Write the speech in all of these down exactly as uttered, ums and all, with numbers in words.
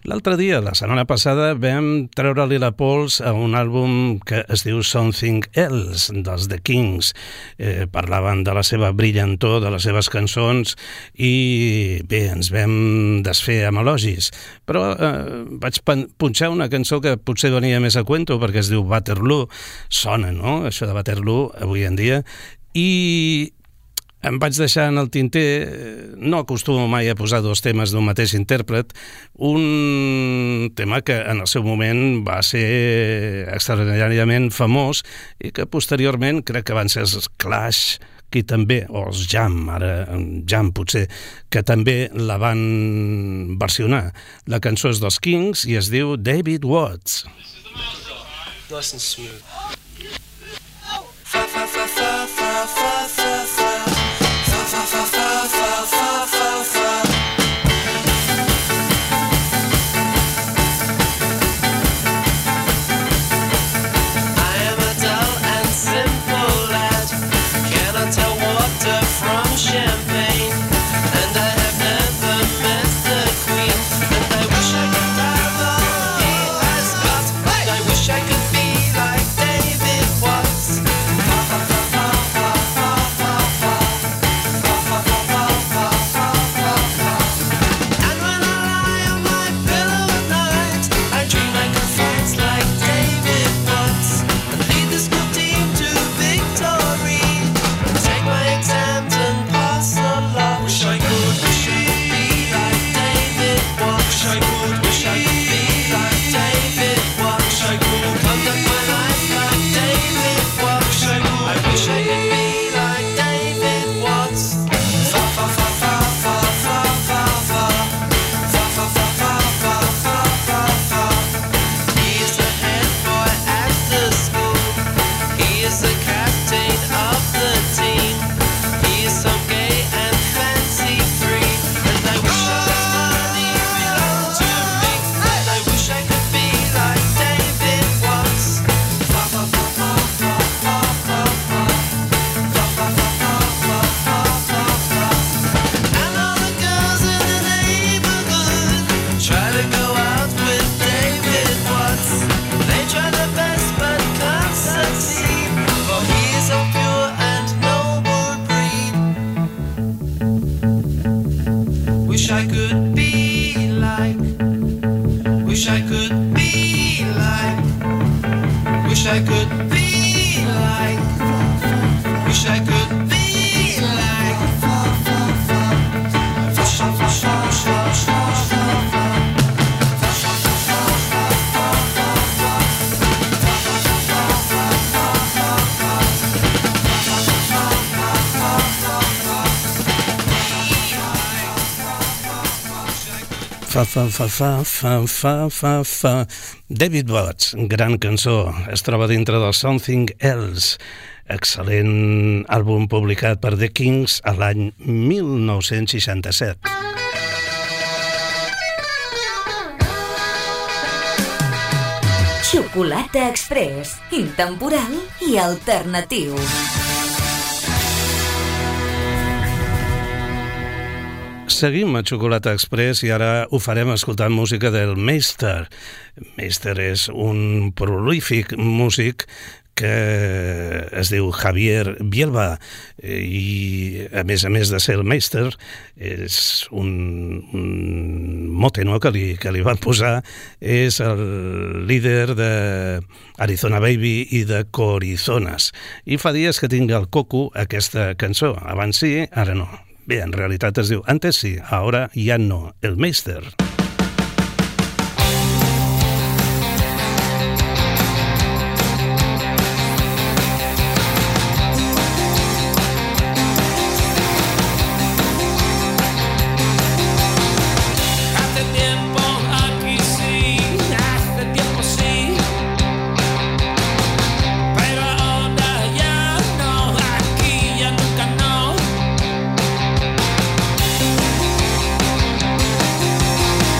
L'altre dia, la setmana passada, vam treure-li la pols a un àlbum que es diu Something Else, dels The Kings. Eh, parlaven de la seva brillantor, de les seves cançons, i bé, ens vam desfer amb elogis. Però eh, vaig punxar una cançó que potser venia més a cuento, perquè es diu Waterloo. Sona, no?, això de Waterloo, avui en dia. I em vaig deixar en el tinter, no acostumo mai a posar dos temes d'un mateix intèrpret, un tema que en el seu moment va ser extraordinàriament famós i que posteriorment crec que van ser els Clash, qui també, o els Jam, ara Jam potser, que també la van versionar. La cançó és dels Kings i es diu David Watts. Nice and smooth. Fa, fa, fa, fa, fa, fa, fa, fa. David Watts, gran cançó, es troba dintre del Something Else, excel·lent àlbum publicat per The Kings a l'any mil nou-cents seixanta-set. Xocolata Express, intemporal i alternatiu. Seguim a Xocolata Express i ara ho farem escoltant música del Meister. Meister és un prolífic músic que es diu Javier Bielba i a més a més de ser el Meister és un, un mote, no?, que li, que li van posar, és el líder de Arizona Baby i de Corizonas i fa dies que tinc al coco aquesta cançó, abans sí, ara no. Bé, en realitat es diu Antes sí, ahora ya no, el Meister. Hace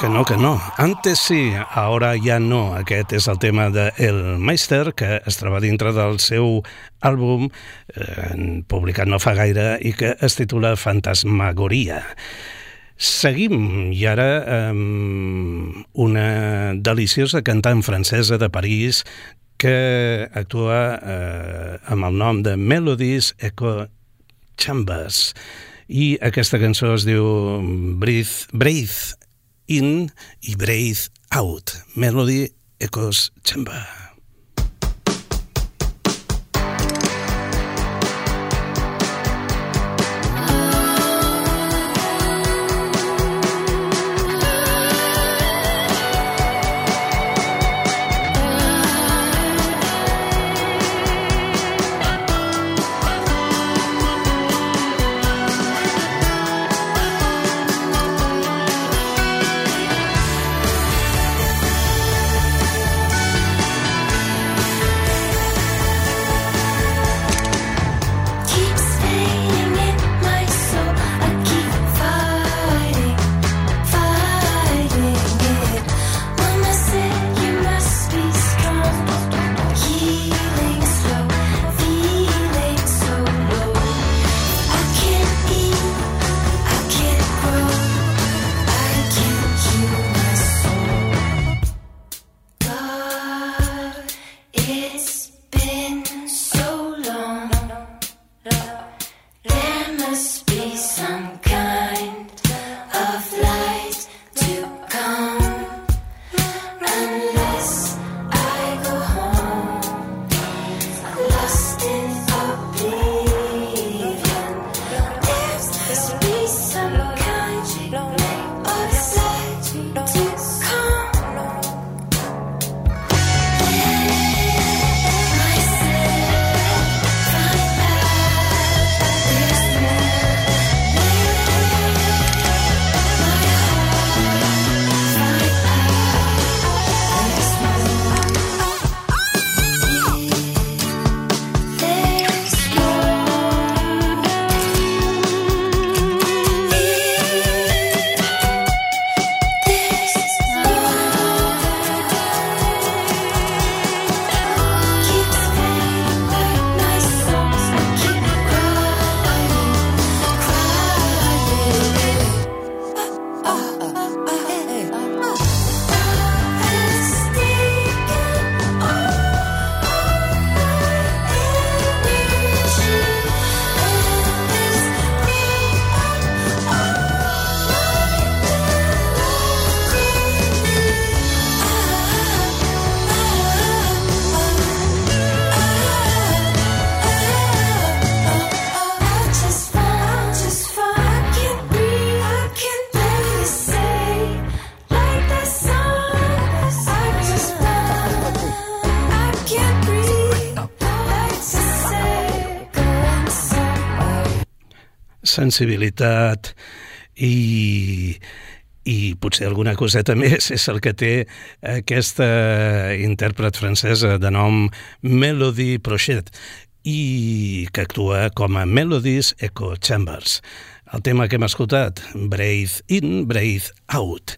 Que no, que no. Antes sí, ahora ya no. Aquest és el tema de El Meister, que es troba dintre del seu àlbum, eh, publicat no fa gaire, i que es titula Fantasmagoria. Seguim, i ara amb una deliciosa cantant francesa de París que actua eh, amb el nom de Melodies Echo Chambers, i aquesta cançó es diu Breathe, Breathe In i Breathe Out. Melody Echoes Chamber. Sensibilitat i, i potser alguna coseta més és el que té aquesta intèrpret francesa de nom Melody Prochet i que actua com a Melodies Echo Chambers. El tema que hem escoltat, Breathe In, Breathe Out.